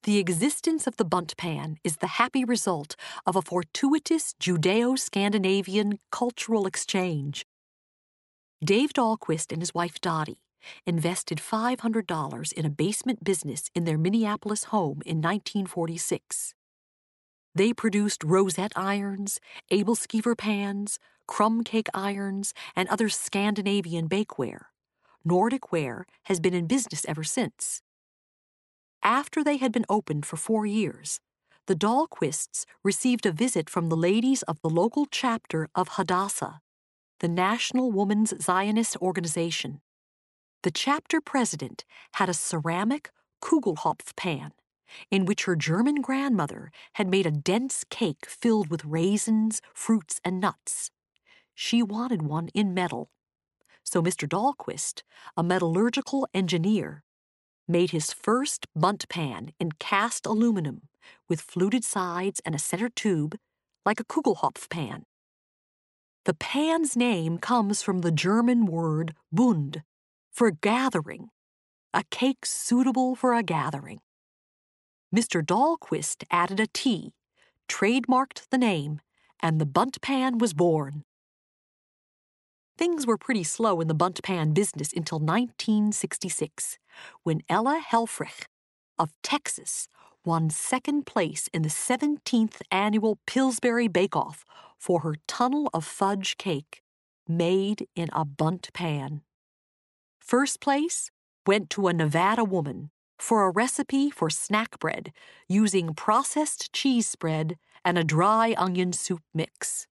The existence of the Bundt pan is the happy result of a fortuitous Judeo-Scandinavian cultural exchange. Dave Dahlquist and his wife Dottie invested $500 in a basement business in their Minneapolis home in 1946. They produced rosette irons, Abelskever pans, crumb cake irons, and other Scandinavian bakeware. Nordic Ware has been in business ever since. After they had been opened for 4 years, the Dahlquists received a visit from the ladies of the local chapter of Hadassah, the National Women's Zionist Organization. The chapter president had a ceramic Kugelhopf pan, in which her German grandmother had made a dense cake filled with raisins, fruits, and nuts. She wanted one in metal. So Mr. Dahlquist, a metallurgical engineer, made his first Bundt pan in cast aluminum with fluted sides and a center tube, like a Kugelhopf pan. The pan's name comes from the German word Bund, for gathering, a cake suitable for a gathering. Mr. Dahlquist added a T, trademarked the name, and the Bundt pan was born. Things were pretty slow in the Bundt pan business until 1966, when Ella Helfrich of Texas won second place in the 17th annual Pillsbury Bake-Off for her tunnel of fudge cake made in a Bundt pan. First place went to a Nevada woman for a recipe for snack bread using processed cheese spread and a dry onion soup mix.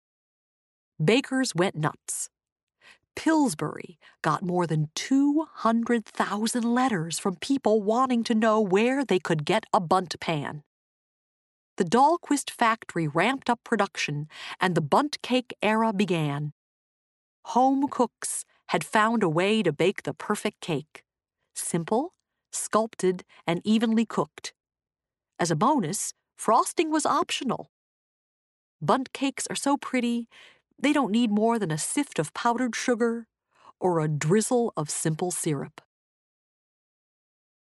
Bakers went nuts. Pillsbury got more than 200,000 letters from people wanting to know where they could get a Bundt pan. The Dahlquist factory ramped up production, and the Bundt cake era began. Home cooks had found a way to bake the perfect cake. Simple, sculpted, and evenly cooked. As a bonus, frosting was optional. Bundt cakes are so pretty, they don't need more than a sift of powdered sugar or a drizzle of simple syrup.